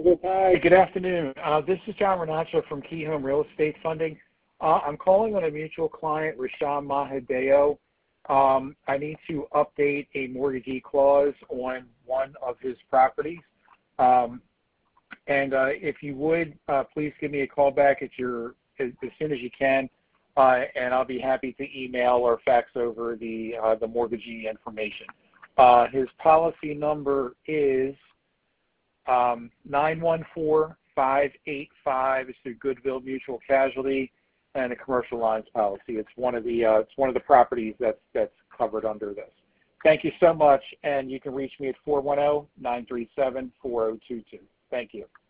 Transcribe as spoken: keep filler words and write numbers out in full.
Hi, good afternoon. Uh, this is John Renaccio from Key Home Real Estate Funding. Uh, I'm calling on a mutual client, Rasham Mahadeo. Um, I need to update a mortgagee clause on one of his properties. Um, and uh, if you would, uh, please give me a call back at your, as, as soon as you can, uh, and I'll be happy to email or fax over the, uh, the mortgagee information. Uh, his policy number is Um, nine one four, five eight five. It's through Goodwill Mutual Casualty and a commercial lines policy. It's one of the uh, it's one of the properties that's that's covered under this. Thank you so much, and you can reach me at four one zero, nine three seven, four zero two two. Thank you.